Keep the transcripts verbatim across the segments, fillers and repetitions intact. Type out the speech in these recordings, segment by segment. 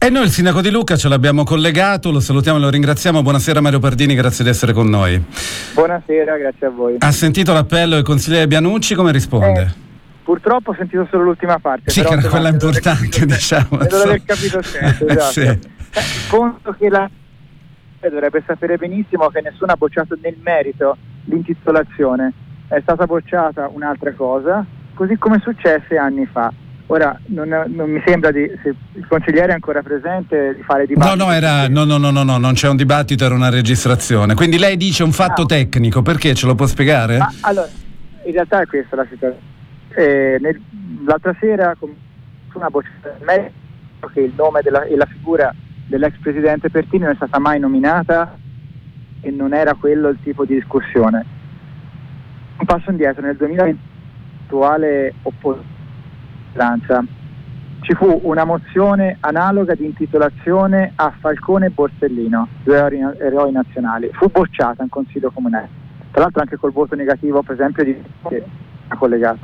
E noi il sindaco di Lucca ce l'abbiamo collegato, lo salutiamo e lo ringraziamo. Buonasera Mario Pardini, grazie di essere con noi. Buonasera, grazie a voi. Ha sentito l'appello del consigliere Bianucci, come risponde? Eh, purtroppo ho sentito solo l'ultima parte. Sì, però che era quella importante, capito, diciamo. Devo aver capito il senso, esatto. Sì. Eh, conto che la dovrebbe sapere benissimo che nessuno ha bocciato nel merito l'intitolazione, è stata bocciata un'altra cosa, così come successe anni fa. Ora non, non mi sembra di, se il consigliere è ancora presente, di fare dibattito. No, no, era no, no, no, no, no, non c'è un dibattito, era una registrazione. Quindi lei dice un fatto ah. tecnico, perché ce lo può spiegare? Ma, allora, in realtà è questa la situazione. Eh, nel, l'altra sera con una bocciata del merito che il nome della, e la figura dell'ex presidente Pertini non è stata mai nominata e non era quello il tipo di discussione. Un passo indietro, nel duemilaventi attuale opposizione ci fu una mozione analoga di intitolazione a Falcone e Borsellino, due eroi nazionali, fu bocciata in consiglio comunale, tra l'altro anche col voto negativo per esempio di una collegata.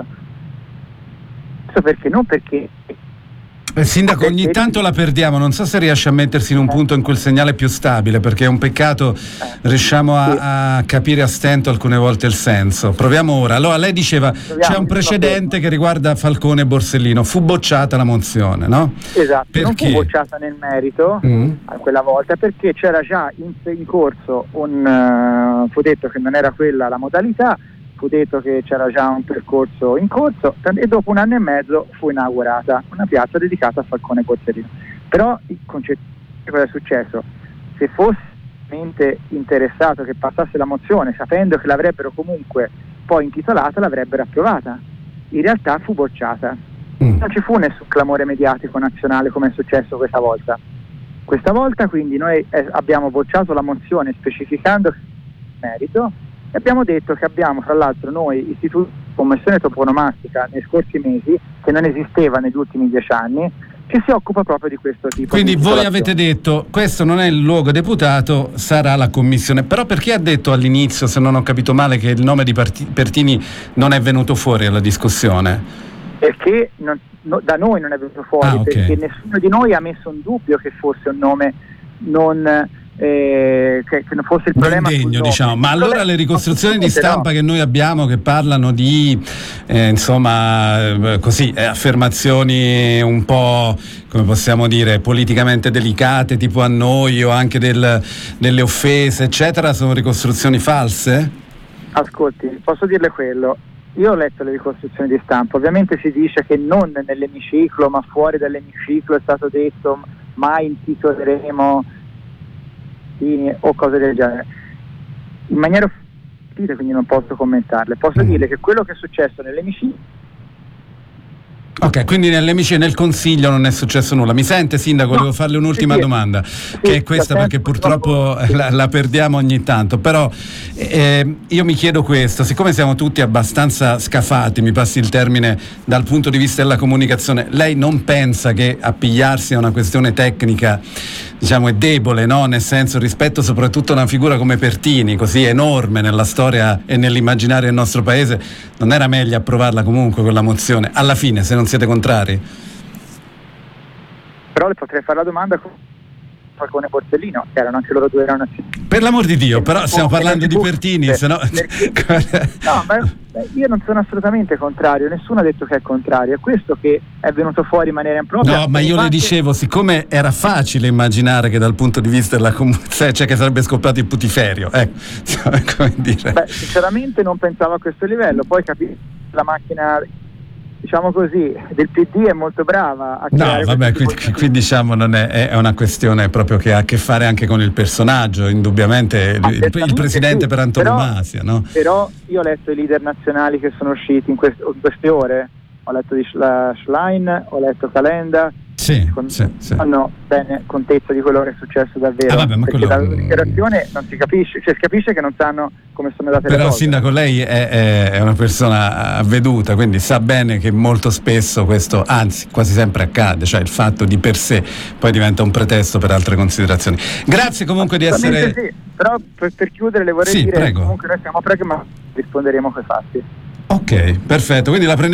Questo perché? Non perché Eh, sindaco, ogni tanto la perdiamo, non so se riesce a mettersi in un punto in quel segnale più stabile, perché è un peccato, riusciamo a, a capire a stento alcune volte il senso. Proviamo ora. Allora, lei diceva, c'è un precedente che riguarda Falcone e Borsellino, fu bocciata la mozione, no? Esatto, perché? Non fu bocciata nel merito mm. a quella volta, perché c'era già in, in corso un, uh, fu detto che non era quella la modalità, fu detto che c'era già un percorso in corso e dopo un anno e mezzo fu inaugurata una piazza dedicata a Falcone e Borsellino. Però il concetto, cosa è successo? Se fosse veramente interessato che passasse la mozione sapendo che l'avrebbero comunque poi intitolata, l'avrebbero approvata. In realtà fu bocciata. Mm. Non ci fu nessun clamore mediatico nazionale come è successo questa volta. Questa volta quindi noi eh, abbiamo bocciato la mozione specificando il merito. E abbiamo detto che abbiamo, fra l'altro, noi istituito commissione toponomastica nei scorsi mesi, che non esisteva negli ultimi dieci anni, che si occupa proprio di questo tipo Quindi di voi avete detto, questo non è il luogo deputato, sarà la commissione. Però perché ha detto all'inizio, se non ho capito male, che il nome di Parti- Pertini non è venuto fuori alla discussione? Perché non, no, da noi non è venuto fuori, ah, okay. perché nessuno di noi ha messo in dubbio che fosse un nome non... Eh, che, che non fosse il problema degno, diciamo. Ma allora le ricostruzioni di stampa che noi abbiamo, che parlano di eh, insomma così eh, affermazioni un po', come possiamo dire, politicamente delicate, tipo a noi, o anche del, delle offese eccetera, sono ricostruzioni false? Ascolti, posso dirle quello, io ho letto le ricostruzioni di stampa, ovviamente si dice che non nell'emiciclo ma fuori dall'emiciclo è stato detto mai intitoleremo o cose del genere, in maniera ufficiale, quindi non posso commentarle. Posso mm. dire che quello che è successo nell'emiciclo. Ok, quindi nell'emici nel consiglio non è successo nulla. Mi sente, sindaco? No, Volevo farle un'ultima sì, domanda, sì, che è questa, perché purtroppo la, la perdiamo ogni tanto. Però eh, io mi chiedo questo, siccome siamo tutti abbastanza scafati, mi passi il termine, dal punto di vista della comunicazione, lei non pensa che appigliarsi a una questione tecnica, diciamo, è debole, no? Nel senso, rispetto soprattutto a una figura come Pertini, così enorme nella storia e nell'immaginario del nostro paese, non era meglio approvarla comunque quella mozione? Alla fine, se non siete contrari? Però le potrei fare la domanda con Falcone e Borsellino, che erano anche loro due erano nazionali. Per l'amor di Dio, però stiamo parlando di Pertini, se no... No, ma io non sono assolutamente contrario, nessuno ha detto che è contrario, è questo che è venuto fuori in maniera impropria. No, ma io le dicevo, siccome era facile immaginare che dal punto di vista della comunità, cioè che sarebbe scoppiato il putiferio, ecco, come dire. Beh, sinceramente non pensavo a questo livello, poi capisco la macchina, diciamo così, del P D è molto brava a no vabbè qui, qui diciamo non è, è una questione proprio che ha a che fare anche con il personaggio, indubbiamente ah, il, il presidente sì, per antonomasia, però, no? Però io ho letto i leader nazionali che sono usciti in, quest- in queste ore, ho letto di Schlein, ho letto Calenda, sì, con, sì, sì. hanno bene contezza di quello che è successo davvero, ah, vabbè, ma perché quello... dalla dichiarazione non si capisce, cioè si capisce che non sanno come sono andate però, le cose. Sindaco, lei è, è, è una persona avveduta, quindi sa bene che molto spesso questo, anzi quasi sempre accade, cioè il fatto di per sé poi diventa un pretesto per altre considerazizioni. Grazie comunque di essere... Sì, però per, per chiudere le vorrei sì, dire prego. Comunque noi siamo pragmatici, risponderemo coi fatti. Ok, perfetto, quindi la prendiamo